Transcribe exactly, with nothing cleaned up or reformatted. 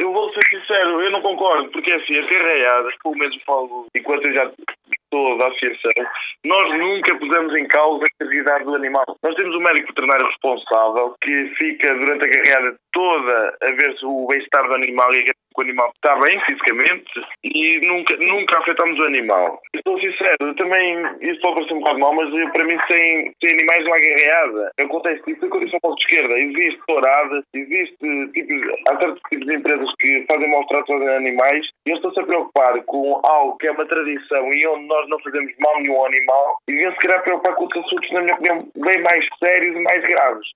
Eu vou ser sincero, eu não concordo, porque assim, as carreadas, pelo menos falo, enquanto eu já estou da associação, nós nunca pusemos em causa a integridade do animal. Nós temos um médico veterinário responsável que fica durante a carreada toda a ver se o bem-estar do animal e a que o animal está bem fisicamente e nunca, nunca afetamos o animal. Estou sincero, eu também, isso pode parecer um bocado mal, mas eu, para mim sem, sem animais não há carreada. Acontece isso, acontece ao de esquerda. Existe touradas, existe tipos, há certos tipos de empresas que fazem maus tratos aos animais e eu estou-se a preocupar com algo que é uma tradição e onde nós não fazemos mal nenhum ao animal e deviam se calhar preocupar com outros assuntos, na minha opinião, bem mais sérios e mais graves.